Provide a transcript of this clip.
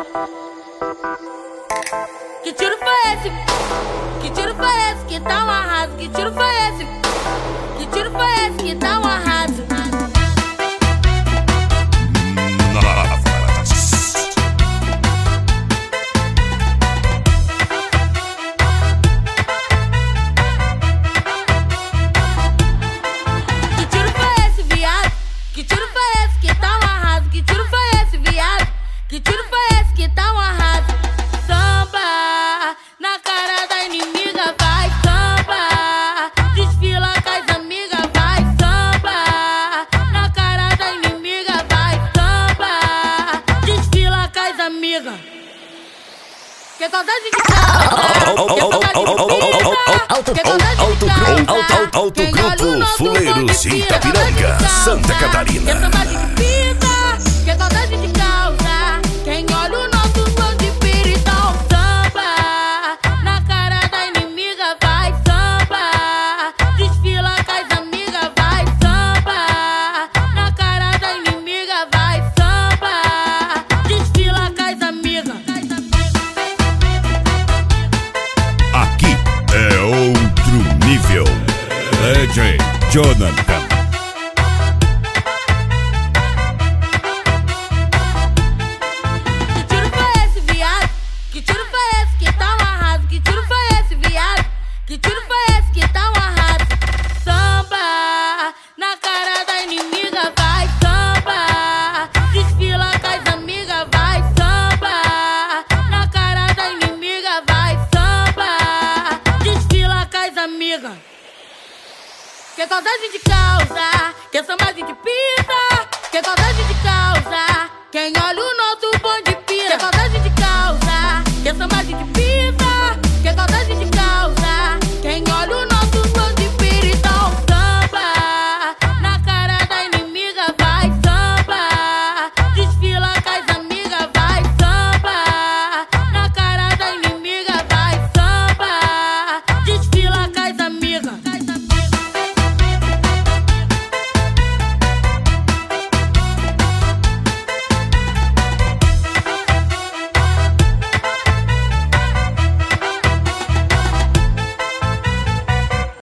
Que tiro foi esse? Que tiro foi esse que tá um arraso? Que tiro foi esse? Que tiro foi esse que tá um arraso? Que tiro foi esse, viado? Que tiro foi esse que tá um arraso? Que tiro foi esse, viado? Que tiro foi esse que tá um arraso? Samba na cara da inimiga, vai samba. Desfila com as amigas, vai samba. Na cara da inimiga, vai samba. Desfila com as amigas. Que saudade de Alto Grupo Fuleiros Itapiranga, Santa Catarina. Que saudade de pizza, que saudade de causa. Quem olha o nosso som de piritão, samba. Na cara da inimiga, vai samba. Desfila com as amigas, vai samba. Na cara da inimiga, vai samba. Desfila com as amigas. Aqui é outro nível. DJ Jonathan. Que tiro foi esse, viado? Que tiro foi esse que tá um arraso? Que tiro foi esse, viado? Que tiro foi esse que tá um arraso? Samba na cara da inimiga, vai samba. Desfila com as amigas, vai samba. Na cara da inimiga, vai samba. Desfila com as amigas. Que saudade de causa, que samba de pizza. Que saudade de causa. Quem olha o nosso bonde